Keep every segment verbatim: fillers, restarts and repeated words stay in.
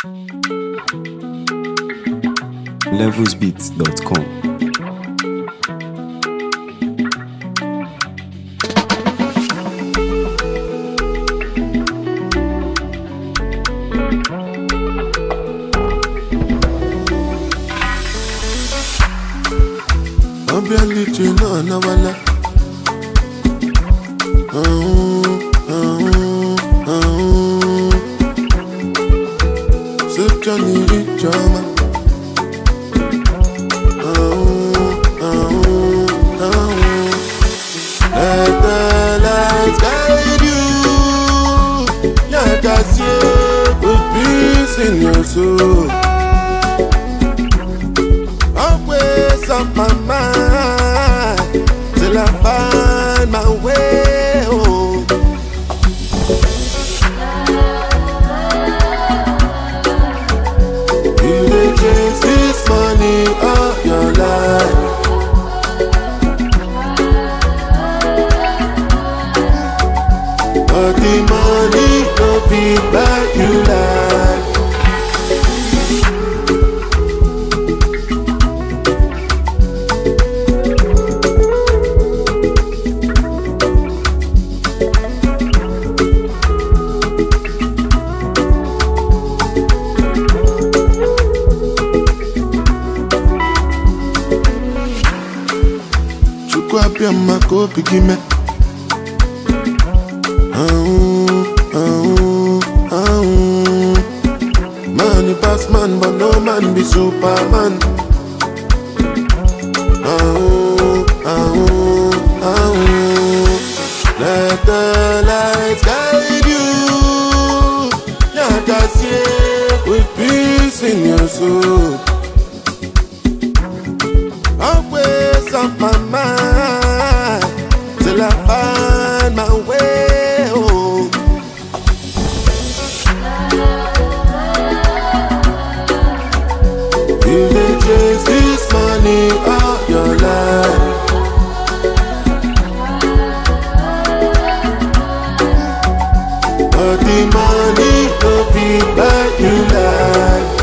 levels beats dot com. Obiality no na wala. Oh, oh, oh. Sip Johnny Chama. Oh, oh, oh. Let the lights guide you. Like I see with peace in your soul. Always on my mind till I find my way home. You dey chase this money all your life, but the money no fit buy you life. Chukwa mako pigime. Oh, oh, oh. Man pass man, but no man be Superman. Oh, oh, oh. Let the lights guide you. Yeah, I see with peace in your soul. Always on my mind till I find my way home. You dey chase this money all your life, but the money no fit buy you life.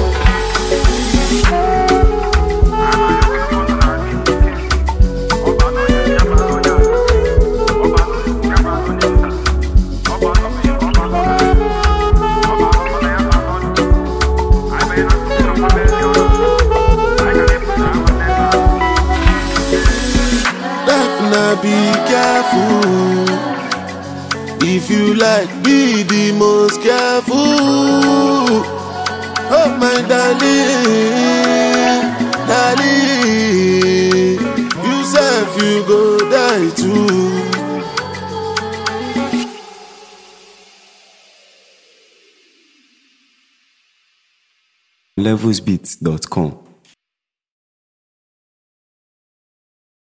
Be careful. If you like, be the most careful. Oh my darling, darling, you self you go die too. levels beats dot com.